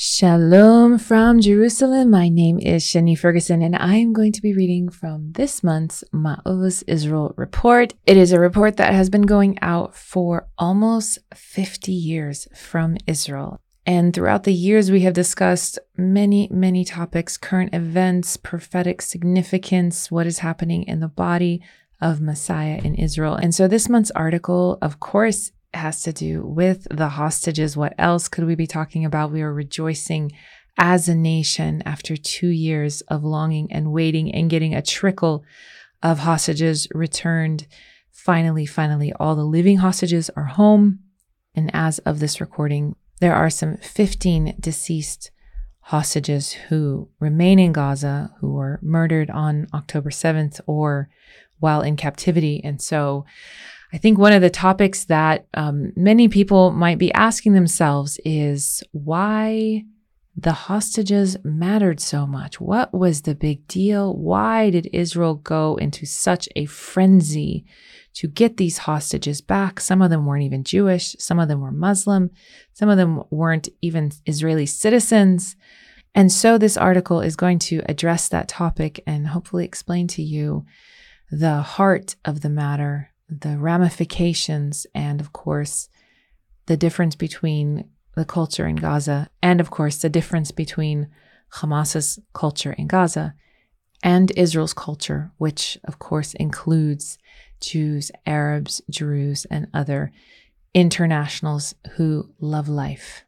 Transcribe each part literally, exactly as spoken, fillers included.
Shalom from Jerusalem. My name is Shani Ferguson, and I am going to be reading from this month's Ma'oz Israel report. It is a report that has been going out for almost fifty years from Israel. And throughout the years, we have discussed many, many topics, current events, prophetic significance, what is happening in the body of Messiah in Israel. And so this month's article, of course, has to do with the hostages. What else could we be talking about? We are rejoicing as a nation after two years of longing and waiting and getting a trickle of hostages returned. Finally, finally, all the living hostages are home. And as of this recording, there are some fifteen deceased hostages who remain in Gaza, who were murdered on October seventh or while in captivity. And so I think one of the topics that um, many people might be asking themselves is why the hostages mattered so much. What was the big deal? Why did Israel go into such a frenzy to get these hostages back? Some of them weren't even Jewish. Some of them were Muslim. Some of them weren't even Israeli citizens. And so this article is going to address that topic and hopefully explain to you the heart of the matter, the ramifications, and of course, the difference between the culture in Gaza, and of course, the difference between Hamas's culture in Gaza and Israel's culture, which of course includes Jews, Arabs, Druze, and other internationals who love life.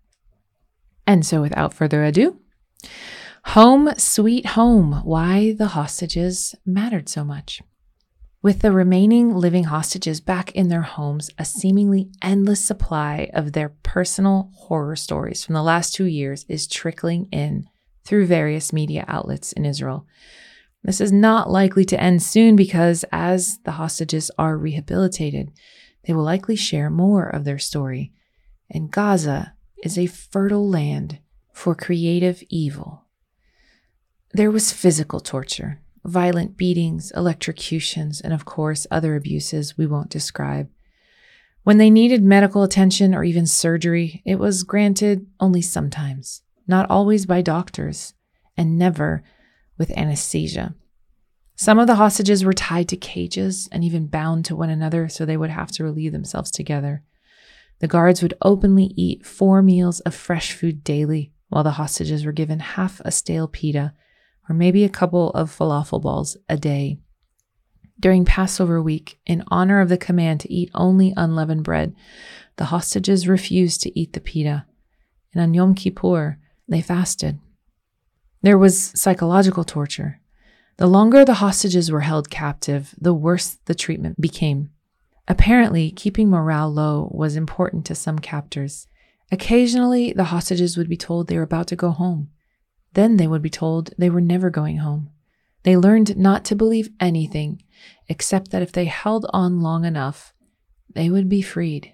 And so without further ado, home sweet home, why the hostages mattered so much. With the remaining living hostages back in their homes, a seemingly endless supply of their personal horror stories from the last two years is trickling in through various media outlets in Israel. This is not likely to end soon because as the hostages are rehabilitated, they will likely share more of their story. And Gaza is a fertile land for creative evil. There was physical torture, violent beatings, electrocutions, and of course, other abuses we won't describe. When they needed medical attention or even surgery, it was granted only sometimes, not always by doctors, and never with anesthesia. Some of the hostages were tied to cages and even bound to one another so they would have to relieve themselves together. The guards would openly eat four meals of fresh food daily, while the hostages were given half a stale pita or maybe a couple of falafel balls a day. During Passover week, in honor of the command to eat only unleavened bread, the hostages refused to eat the pita, and on Yom Kippur, they fasted. There was psychological torture. The longer the hostages were held captive, the worse the treatment became. Apparently, keeping morale low was important to some captors. Occasionally, the hostages would be told they were about to go home. Then they would be told they were never going home. They learned not to believe anything, except that if they held on long enough, they would be freed.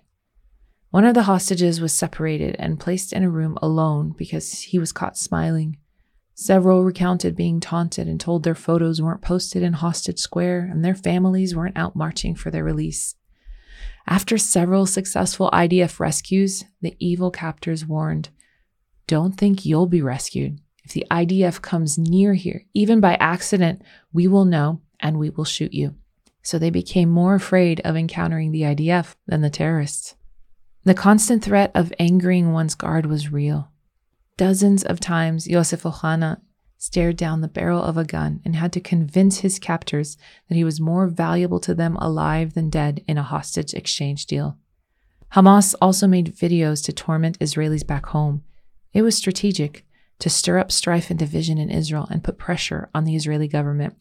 One of the hostages was separated and placed in a room alone because he was caught smiling. Several recounted being taunted and told their photos weren't posted in Hostage Square and their families weren't out marching for their release. After several successful I D F rescues, the evil captors warned, "Don't think you'll be rescued. If the I D F comes near here, even by accident, we will know and we will shoot you." So they became more afraid of encountering the I D F than the terrorists. The constant threat of angering one's guard was real. Dozens of times, Yosef Ohana stared down the barrel of a gun and had to convince his captors that he was more valuable to them alive than dead in a hostage exchange deal. Hamas also made videos to torment Israelis back home. It was strategic to stir up strife and division in Israel and put pressure on the Israeli government.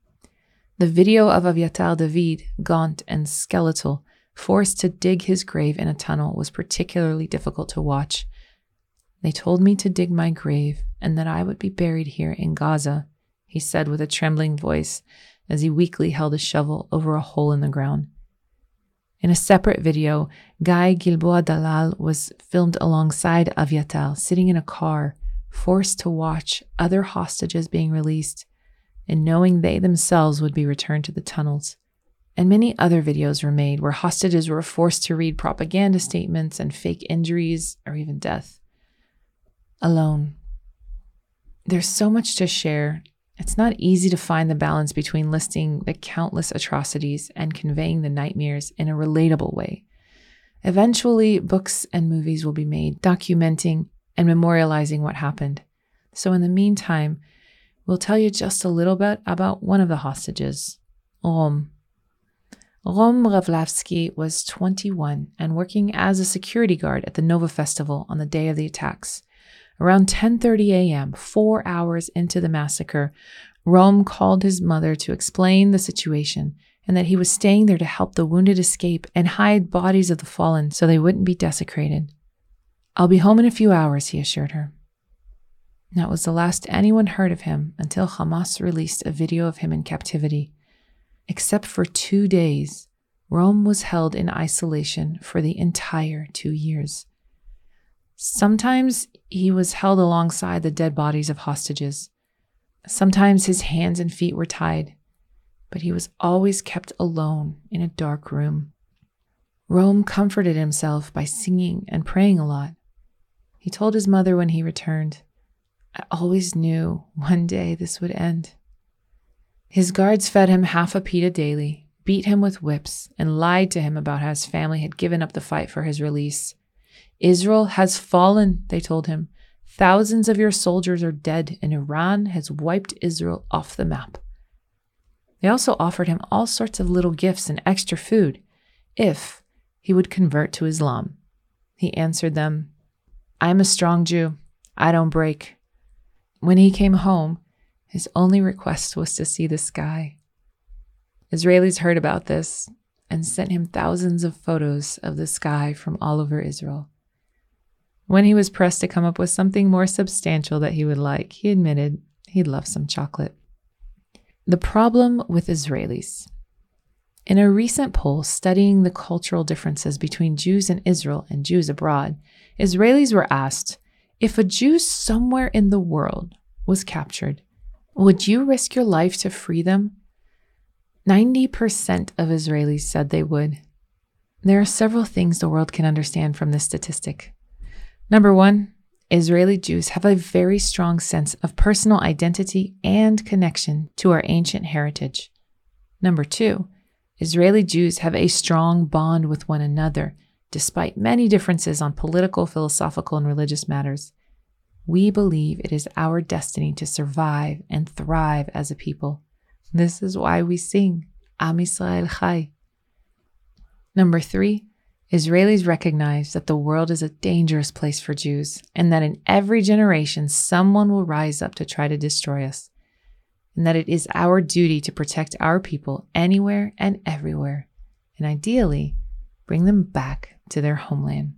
The video of Aviatar David, gaunt and skeletal, forced to dig his grave in a tunnel was particularly difficult to watch. "They told me to dig my grave and that I would be buried here in Gaza," he said with a trembling voice as he weakly held a shovel over a hole in the ground. In a separate video, Guy Gilboa Dalal was filmed alongside Aviatar, sitting in a car, forced to watch other hostages being released and knowing they themselves would be returned to the tunnels. And many other videos were made where hostages were forced to read propaganda statements and fake injuries or even death. alone. There's so much to share. It's not easy to find the balance between listing the countless atrocities and conveying the nightmares in a relatable way. Eventually, books and movies will be made documenting and memorializing what happened. So in the meantime, we'll tell you just a little bit about one of the hostages, Rom. Rom Ravlavsky was twenty-one and working as a security guard at the Nova Festival on the day of the attacks. Around ten thirty a.m., four hours into the massacre, Rom called his mother to explain the situation and that he was staying there to help the wounded escape and hide bodies of the fallen so they wouldn't be desecrated. "I'll be home in a few hours," he assured her. That was the last anyone heard of him until Hamas released a video of him in captivity. Except for two days, Rom was held in isolation for the entire two years. Sometimes he was held alongside the dead bodies of hostages. Sometimes his hands and feet were tied, but he was always kept alone in a dark room. Rom comforted himself by singing and praying a lot. He told his mother when he returned, "I always knew one day this would end." His guards fed him half a pita daily, beat him with whips, and lied to him about how his family had given up the fight for his release. "Israel has fallen," they told him. "Thousands of your soldiers are dead, and Iran has wiped Israel off the map." They also offered him all sorts of little gifts and extra food if he would convert to Islam. He answered them, "I'm a strong Jew. I don't break." When he came home, his only request was to see the sky. Israelis heard about this and sent him thousands of photos of the sky from all over Israel. When he was pressed to come up with something more substantial that he would like, he admitted he'd love some chocolate. The problem with Israelis. In a recent poll studying the cultural differences between Jews in Israel and Jews abroad, Israelis were asked, if a Jew somewhere in the world was captured, would you risk your life to free them? ninety percent of Israelis said they would. There are several things the world can understand from this statistic. Number one, Israeli Jews have a very strong sense of personal identity and connection to our ancient heritage. Number two, Israeli Jews have a strong bond with one another, despite many differences on political, philosophical, and religious matters. We believe it is our destiny to survive and thrive as a people. This is why we sing, Am Yisrael Chai. Number three, Israelis recognize that the world is a dangerous place for Jews and that in every generation someone will rise up to try to destroy us, and that it is our duty to protect our people anywhere and everywhere, and ideally bring them back to their homeland.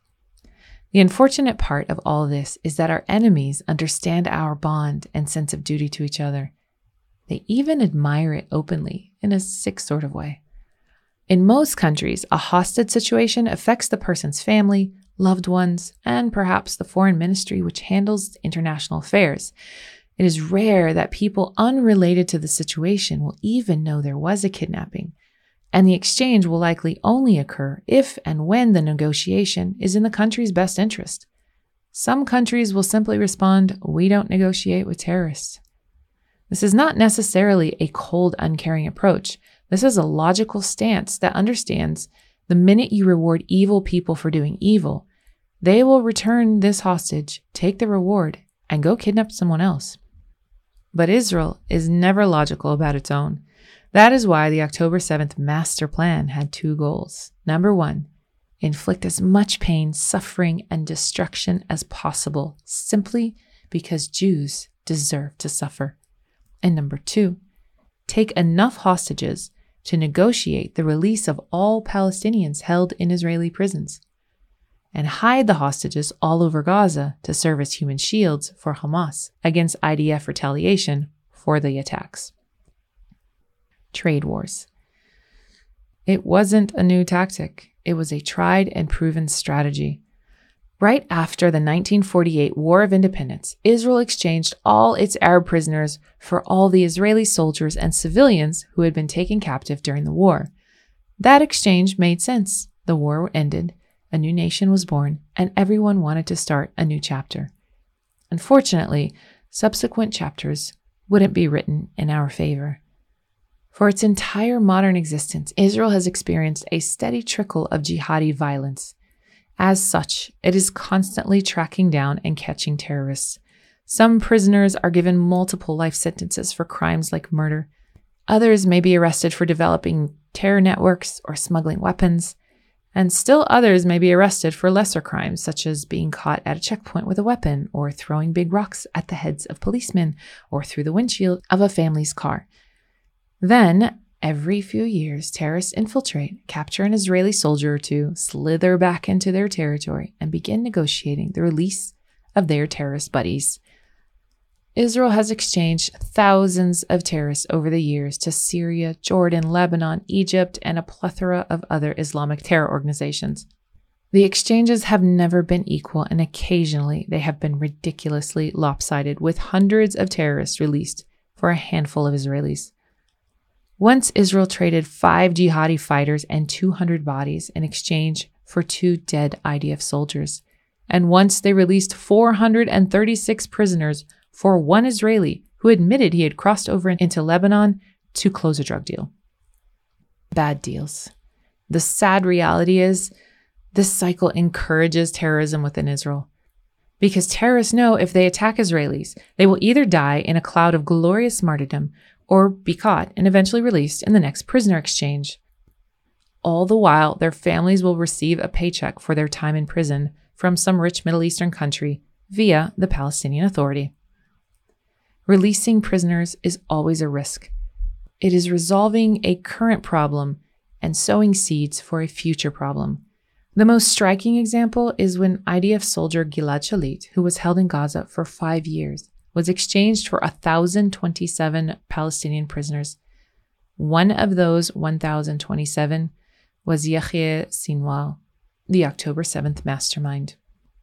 The unfortunate part of all this is that our enemies understand our bond and sense of duty to each other. They even admire it openly in a sick sort of way. In most countries, a hostage situation affects the person's family, loved ones, and perhaps the foreign ministry which handles international affairs. It is rare that people unrelated to the situation will even know there was a kidnapping, and the exchange will likely only occur if and when the negotiation is in the country's best interest. Some countries will simply respond, "We don't negotiate with terrorists." This is not necessarily a cold, uncaring approach. This is a logical stance that understands the minute you reward evil people for doing evil, they will return this hostage, take the reward, and go kidnap someone else. But Israel is never logical about its own. That is why the October seventh master plan had two goals. Number one, inflict as much pain, suffering, and destruction as possible, simply because Jews deserve to suffer. And number two, take enough hostages to negotiate the release of all Palestinians held in Israeli prisons, and hide the hostages all over Gaza to serve as human shields for Hamas against I D F retaliation for the attacks. Trade wars. It wasn't a new tactic. It was a tried and proven strategy. Right after the nineteen forty-eight War of Independence, Israel exchanged all its Arab prisoners for all the Israeli soldiers and civilians who had been taken captive during the war. That exchange made sense. The war ended, a new nation was born, and everyone wanted to start a new chapter. Unfortunately, subsequent chapters wouldn't be written in our favor. For its entire modern existence, Israel has experienced a steady trickle of jihadi violence. As such, it is constantly tracking down and catching terrorists. Some prisoners are given multiple life sentences for crimes like murder. Others may be arrested for developing terror networks or smuggling weapons. And still others may be arrested for lesser crimes, such as being caught at a checkpoint with a weapon, or throwing big rocks at the heads of policemen, or through the windshield of a family's car. Then, every few years, terrorists infiltrate, capture an Israeli soldier or two, slither back into their territory, and begin negotiating the release of their terrorist buddies. Israel has exchanged thousands of terrorists over the years to Syria, Jordan, Lebanon, Egypt, and a plethora of other Islamic terror organizations. The exchanges have never been equal, and occasionally they have been ridiculously lopsided, with hundreds of terrorists released for a handful of Israelis. Once Israel traded five jihadi fighters and two hundred bodies in exchange for two dead I D F soldiers. And once they released four hundred thirty-six prisoners for one Israeli who admitted he had crossed over into Lebanon to close a drug deal. Bad deals. The sad reality is, this cycle encourages terrorism within Israel. Because terrorists know if they attack Israelis, they will either die in a cloud of glorious martyrdom or be caught and eventually released in the next prisoner exchange. All the while, their families will receive a paycheck for their time in prison from some rich Middle Eastern country via the Palestinian Authority. Releasing prisoners is always a risk. It is resolving a current problem and sowing seeds for a future problem. The most striking example is when I D F soldier Gilad Shalit, who was held in Gaza for five years, was exchanged for one thousand twenty-seven Palestinian prisoners. One of those one thousand twenty-seven was Yahya Sinwar, the October seventh mastermind.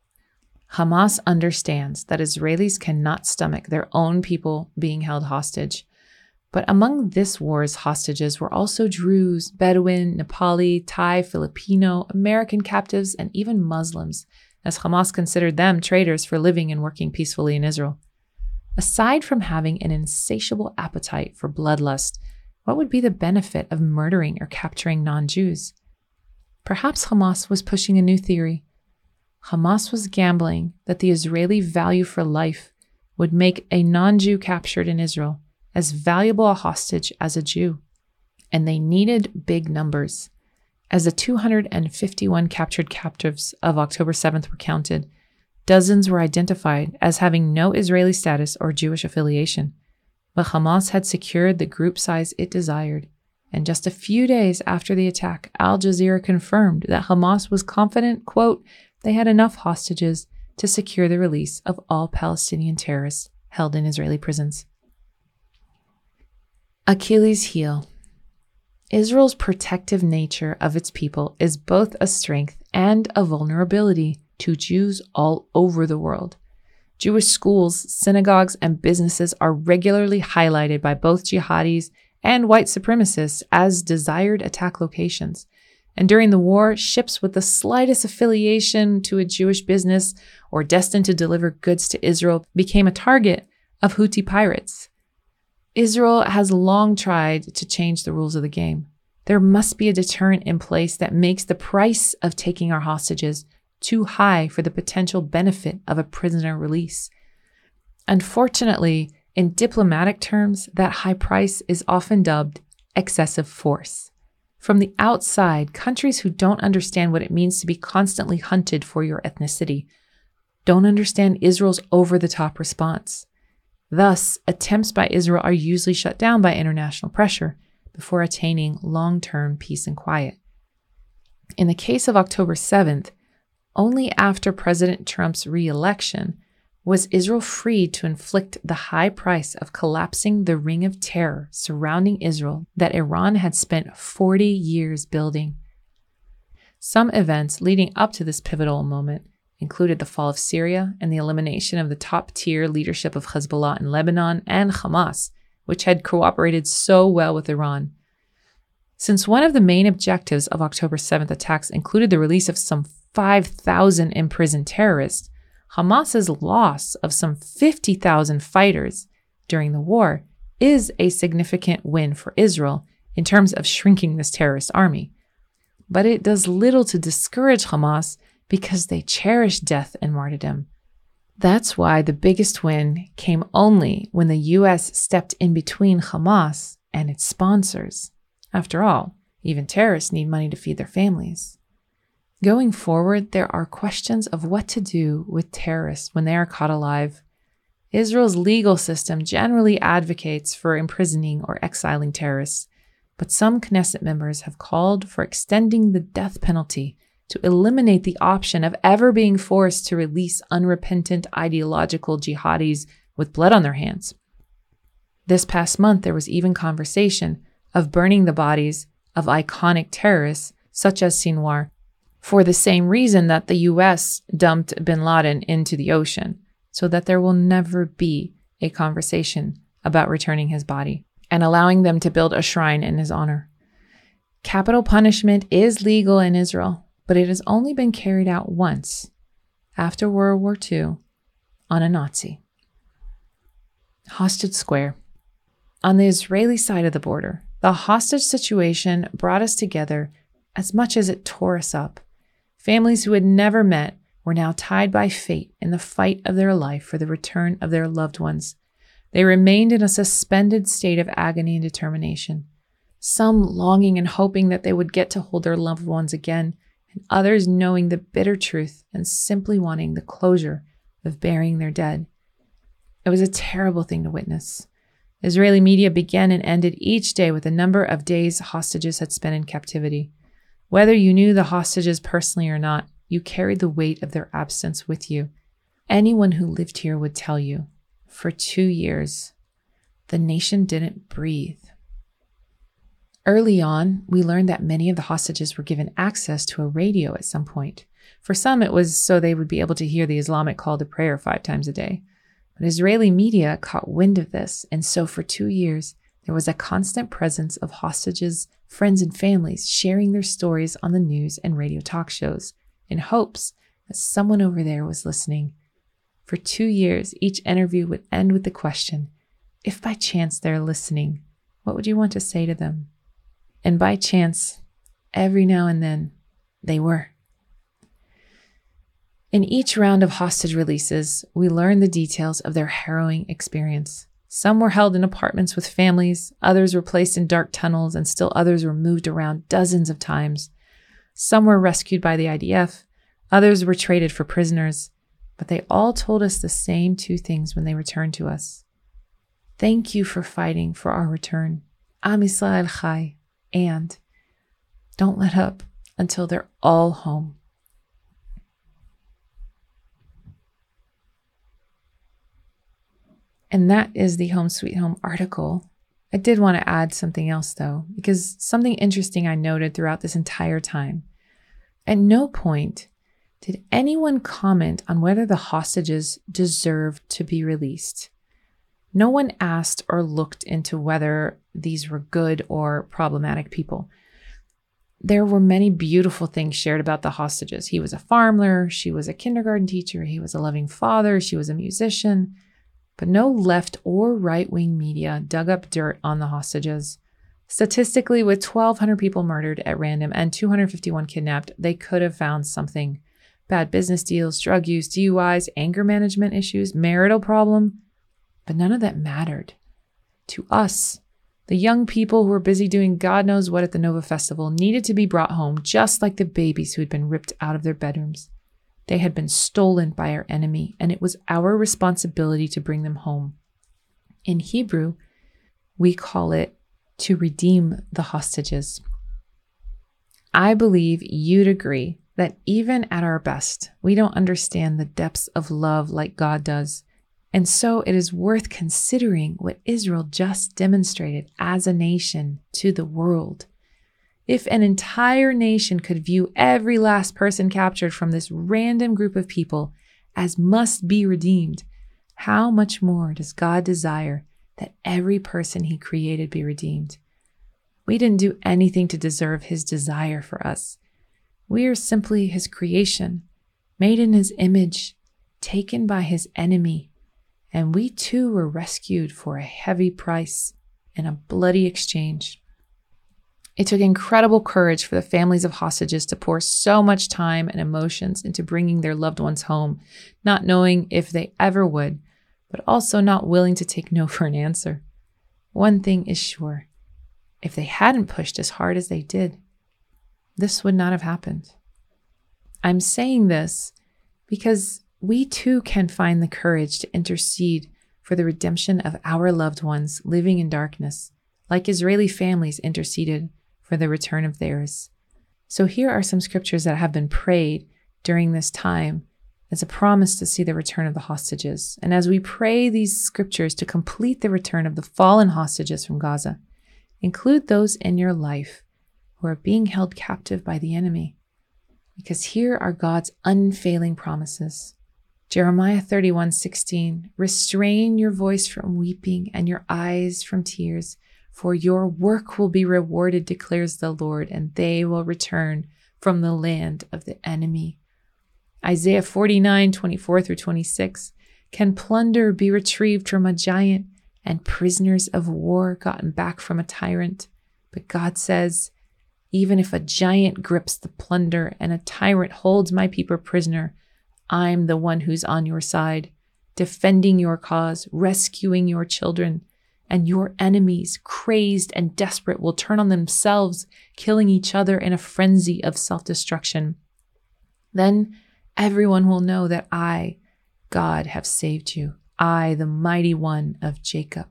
Hamas understands that Israelis cannot stomach their own people being held hostage. But among this war's hostages were also Druze, Bedouin, Nepali, Thai, Filipino, American captives, and even Muslims, as Hamas considered them traitors for living and working peacefully in Israel. Aside from having an insatiable appetite for bloodlust, what would be the benefit of murdering or capturing non-Jews? Perhaps Hamas was pushing a new theory. Hamas was gambling that the Israeli value for life would make a non-Jew captured in Israel as valuable a hostage as a Jew. And they needed big numbers. As the two hundred fifty-one captured captives of October seventh were counted, dozens were identified as having no Israeli status or Jewish affiliation. But Hamas had secured the group size it desired. And just a few days after the attack, Al Jazeera confirmed that Hamas was confident, quote, they had enough hostages to secure the release of all Palestinian terrorists held in Israeli prisons. Achilles' heel. Israel's protective nature of its people is both a strength and a vulnerability to Jews all over the world. Jewish schools, synagogues, and businesses are regularly highlighted by both jihadis and white supremacists as desired attack locations. And during the war, ships with the slightest affiliation to a Jewish business or destined to deliver goods to Israel became a target of Houthi pirates. Israel has long tried to change the rules of the game. There must be a deterrent in place that makes the price of taking our hostages too high for the potential benefit of a prisoner release. Unfortunately, in diplomatic terms, that high price is often dubbed excessive force. From the outside, countries who don't understand what it means to be constantly hunted for your ethnicity don't understand Israel's over-the-top response. Thus, attempts by Israel are usually shut down by international pressure before attaining long-term peace and quiet. In the case of October seventh, only after President Trump's re-election was Israel free to inflict the high price of collapsing the ring of terror surrounding Israel that Iran had spent forty years building. Some events leading up to this pivotal moment included the fall of Syria and the elimination of the top-tier leadership of Hezbollah in Lebanon and Hamas, which had cooperated so well with Iran. Since one of the main objectives of October seventh attacks included the release of some five thousand imprisoned terrorists, Hamas's loss of some fifty thousand fighters during the war is a significant win for Israel in terms of shrinking this terrorist army. But it does little to discourage Hamas because they cherish death and martyrdom. That's why the biggest win came only when the U S stepped in between Hamas and its sponsors. After all, even terrorists need money to feed their families. Going forward, there are questions of what to do with terrorists when they are caught alive. Israel's legal system generally advocates for imprisoning or exiling terrorists, but some Knesset members have called for extending the death penalty to eliminate the option of ever being forced to release unrepentant ideological jihadis with blood on their hands. This past month, there was even conversation of burning the bodies of iconic terrorists such as Sinwar for the same reason that the U S dumped bin Laden into the ocean, so that there will never be a conversation about returning his body and allowing them to build a shrine in his honor. Capital punishment is legal in Israel, but it has only been carried out once, after World War Two, on a Nazi. Hostage Square. On the Israeli side of the border, the hostage situation brought us together as much as it tore us up. Families who had never met were now tied by fate in the fight of their life for the return of their loved ones. They remained in a suspended state of agony and determination, some longing and hoping that they would get to hold their loved ones again, and others knowing the bitter truth and simply wanting the closure of burying their dead. It was a terrible thing to witness. Israeli media began and ended each day with a number of days hostages had spent in captivity. Whether you knew the hostages personally or not, you carried the weight of their absence with you. Anyone who lived here would tell you, for two years, the nation didn't breathe. Early on, we learned that many of the hostages were given access to a radio at some point. For some, it was so they would be able to hear the Islamic call to prayer five times a day. But Israeli media caught wind of this, and so for two years, there was a constant presence of hostages, friends, and families sharing their stories on the news and radio talk shows in hopes that someone over there was listening. For two years, each interview would end with the question, if by chance they're listening, what would you want to say to them? And by chance, every now and then, they were. In each round of hostage releases, we learned the details of their harrowing experience. Some were held in apartments with families, others were placed in dark tunnels, and still others were moved around dozens of times. Some were rescued by the I D F, others were traded for prisoners, but they all told us the same two things when they returned to us. Thank you for fighting for our return. Am Yisrael Chai. And don't let up until they're all home. And that is the Home Sweet Home article. I did want to add something else though, because something interesting I noted throughout this entire time. At no point did anyone comment on whether the hostages deserved to be released. No one asked or looked into whether these were good or problematic people. There were many beautiful things shared about the hostages. He was a farmer, she was a kindergarten teacher, he was a loving father, she was a musician. But no left or right-wing media dug up dirt on the hostages. Statistically, with twelve hundred people murdered at random and two hundred fifty-one kidnapped, they could have found something. Bad business deals, drug use, D U Is, anger management issues, marital problem. But none of that mattered. To us, the young people who were busy doing God knows what at the Nova Festival needed to be brought home just like the babies who had been ripped out of their bedrooms. They had been stolen by our enemy, and it was our responsibility to bring them home. In Hebrew, we call it to redeem the hostages. I believe you'd agree that even at our best, we don't understand the depths of love like God does. And so it is worth considering what Israel just demonstrated as a nation to the world. If an entire nation could view every last person captured from this random group of people as must be redeemed, how much more does God desire that every person he created be redeemed? We didn't do anything to deserve his desire for us. We are simply his creation, made in his image, taken by his enemy, and we too were rescued for a heavy price in a bloody exchange. It took incredible courage for the families of hostages to pour so much time and emotions into bringing their loved ones home, not knowing if they ever would, but also not willing to take no for an answer. One thing is sure, if they hadn't pushed as hard as they did, this would not have happened. I'm saying this because we too can find the courage to intercede for the redemption of our loved ones living in darkness, like Israeli families interceded for the return of theirs. So here are some scriptures that have been prayed during this time as a promise to see the return of the hostages. And as we pray these scriptures to complete the return of the fallen hostages from Gaza, include those in your life who are being held captive by the enemy, because here are God's unfailing promises. Jeremiah thirty-one sixteen, restrain your voice from weeping and your eyes from tears, for your work will be rewarded, declares the Lord, and they will return from the land of the enemy. Isaiah forty-nine twenty-four through twenty-six, can plunder be retrieved from a giant and prisoners of war gotten back from a tyrant? But God says, even if a giant grips the plunder and a tyrant holds my people prisoner, I'm the one who's on your side, defending your cause, rescuing your children, and your enemies, crazed and desperate, will turn on themselves, killing each other in a frenzy of self-destruction. Then everyone will know that I, God, have saved you, I, the mighty one of Jacob.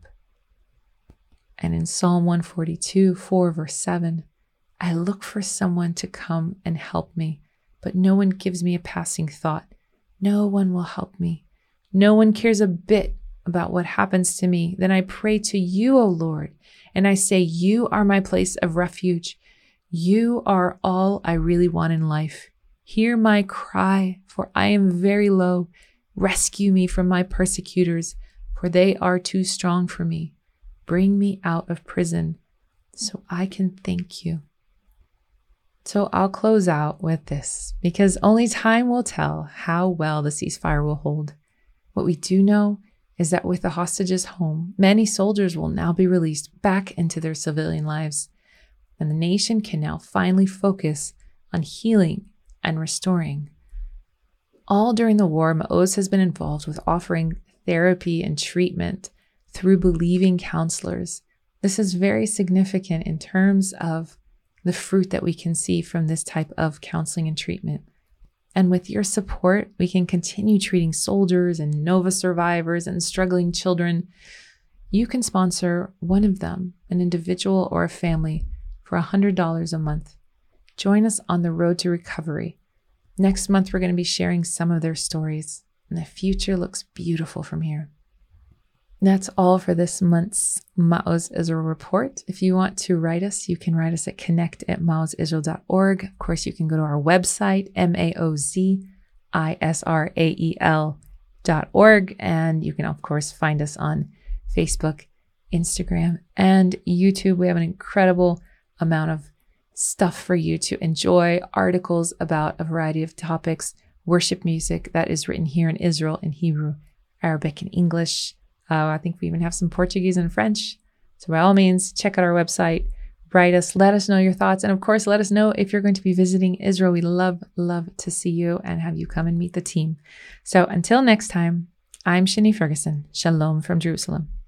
And in Psalm one forty-two, four, verse seven, I look for someone to come and help me, but no one gives me a passing thought. No one will help me. No one cares a bit about what happens to me. Then I pray to you, O Lord, and I say, you are my place of refuge. You are all I really want in life. Hear my cry, for I am very low. Rescue me from my persecutors, for they are too strong for me. Bring me out of prison so I can thank you. So I'll close out with this, because only time will tell how well the ceasefire will hold. What we do know is that with the hostages home, many soldiers will now be released back into their civilian lives, and the nation can now finally focus on healing and restoring. All during the war, Maoz has been involved with offering therapy and treatment through believing counselors. This is very significant in terms of the fruit that we can see from this type of counseling and treatment. And with your support, we can continue treating soldiers and Nova survivors and struggling children. You can sponsor one of them, an individual or a family, for one hundred dollars a month. Join us on the road to recovery. Next month, we're going to be sharing some of their stories, and the future looks beautiful from here. That's all for this month's Maoz Israel Report. If you want to write us, you can write us at connect at maoz israel dot org. Of course, you can go to our website, M A O Z I S R A E L dot org. And you can, of course, find us on Facebook, Instagram, and YouTube. We have an incredible amount of stuff for you to enjoy, articles about a variety of topics, worship music that is written here in Israel in Hebrew, Arabic, and English. Uh, I think we even have some Portuguese and French. So by all means, check out our website, write us, let us know your thoughts. And of course, let us know if you're going to be visiting Israel. We love, love to see you and have you come and meet the team. So until next time, I'm Shani Ferguson. Shalom from Jerusalem.